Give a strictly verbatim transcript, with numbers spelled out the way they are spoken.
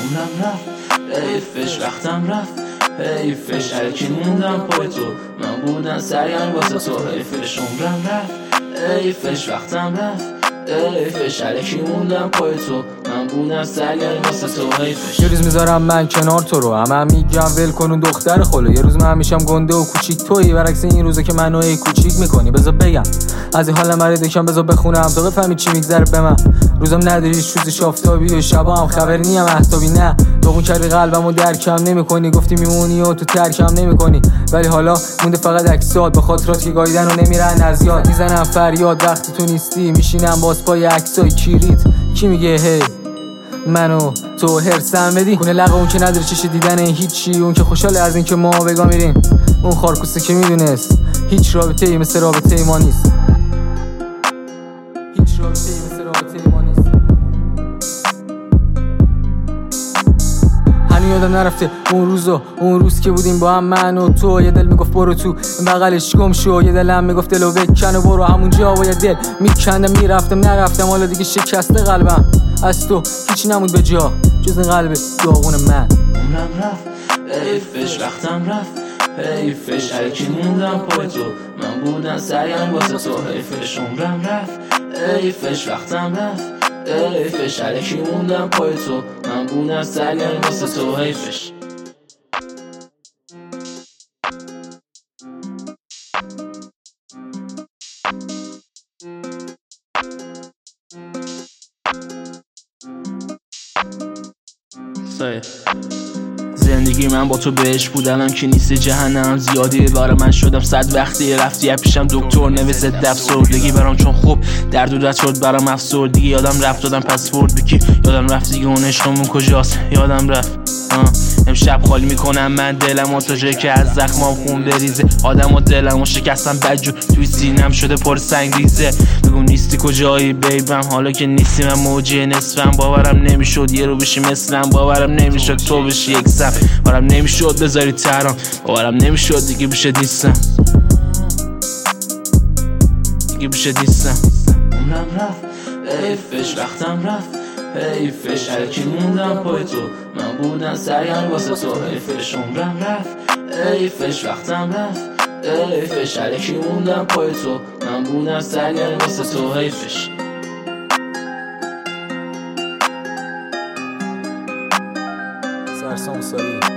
عمرم رفت حیفش وقتم رفت حیفش هرکی موندم پای تو من بودن سرگرم واسه تو حیفش عمرم رفت حیفش وقتم رفت حیفش هرکی موندم پای تو من بودم سرگرم واسه تو حیفش یه روز میذارم من کنار تو رو همه هم میگم ول کن اون دختر خلو یه روز من میشم گنده و کوچیک تویی برعکس این روزه که منو ای کوچیک میکنی بذار بگم از این حالم برای دکم بذار بخونم تا بفهمی چی میگذره به من روزم نداری روزی شافتابی و شبا هم خبری نیم احتابی نه داغون کردی قلبمو درکم نمیکنی گفتی میمونی و تو ترکم نمیکنی ولی حالا مونده فقط عکسات به خاطرات که گاییدن و نمیرن از یاد میزنم فریاد وقتی تو نیستی میشینم باز پای عکسای کیریت کی میگه هی منو تو هرسم بدی خونه لقه اون که نداره چش دیدن هیچی اون که خوشحاله از این که ما بگا میریم اون خارکوسته که میدونست هیچ رابطه ای مثل رابطه ای ما نیست هیچ رابطه ای مثل رابطه ای ما نیست هنو یادم نرفته اون روزو اون روز که بودیم با هم من و تو یه دل میگفت برو تو بغلش گم شو یه دلم میگفت دلو بکن و برو همونجا با یه دل میکندم میرفتم نرفتم حالا دیگه شکسته قلبم از تو هیچی نمود به جا جز این قلب داغون من عمرم رفت حیفش وقتم رفت حیفش هرکی موندم پای تو من بودن سرگرم واسه تو حیفش عمرم رفت حیفش وقتم رفت حیفش هرکی موندم پای تو من بودن سرگرم واسه تو حیفش زندگی من با تو بهش بود الان که نیست جهنم زیادی بار من شدم صد وقتی رفتی پیشم دکتر نوشت ضد افسردگی برام چون خوب درد و رد شد برام افسردگی یادم رفت دادم پسورد بکی یادم رفت دیگه اون عشقمون کجاست یادم رفت آه. امشب خالی میکنم من دلم و تا جایی که از زخمام خون بریزه آدم و دلم و شکستم بدجور توی سینم شده پر سنگ ریزه بگو نیستی کجایی بیبم حالا که نیستی من موجه نصفم باورم نمیشد یه رو بشی مثلم باورم نمیشد تو بشی یک سم باورم نمیشد بذاری ترام باورم نمیشد دیگه بشه دیستم دیگه بشه دیستم عمرم رفت حیفش وقتم رفت حیفش هرکی موندم پای تو من بودن سرگرم واسه تو حیفش عمرم رفت حیفش وقتم رفت حیفش هرکی موندم پای تو من بودن سرگرم واسه تو حیفش سرسام سایی